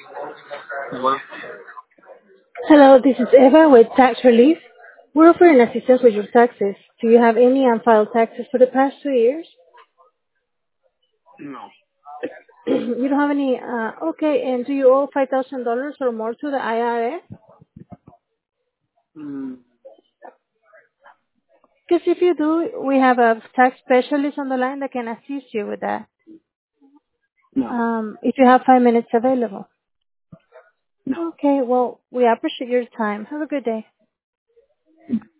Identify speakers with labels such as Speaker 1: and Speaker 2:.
Speaker 1: Well,
Speaker 2: Hello, this is Eva with Tax Relief. We're offering assistance with your taxes. Do you have any unfiled taxes for the past 2 years?
Speaker 1: no.
Speaker 2: You don't have any, okay, and do you owe $5,000 or more to the IRS?
Speaker 1: Mm,
Speaker 2: Because if you do, we have a tax specialist on the line that can assist you with that.
Speaker 1: no.
Speaker 2: If you have 5 minutes available.
Speaker 1: No.
Speaker 2: Okay, well, we appreciate your time. Have a good day.